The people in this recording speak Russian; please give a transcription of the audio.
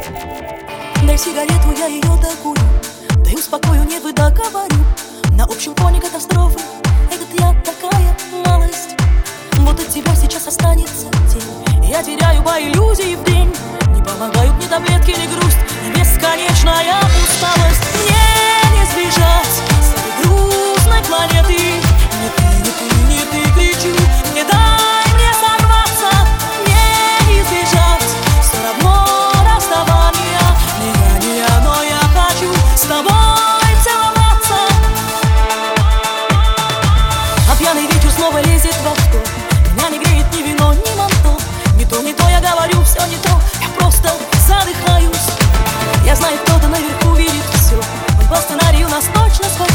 Дай сигарету, я ее докурю, дай успокою, не договорю. На общем фоне катастрофы этот я такая малость. Вот от тебя сейчас останется тень. Я теряю по иллюзии в день. Не помогают ни таблетки, ни грусть, ни бесконечная усталость. Мне не сбежать с этой грустной планеты. Не ты, не ты, не ты, кричу. Не дай мне сорваться, мне не избежать все равно расставания. Не я, но я хочу с тобой целоваться. А пьяный вечер снова лезет в авто. Меня не греет ни вино, ни манто. Не то, я говорю, все не то. Я просто задыхаюсь. Я знаю, кто-то наверху видит все. Он по сценарию нас точно схватил.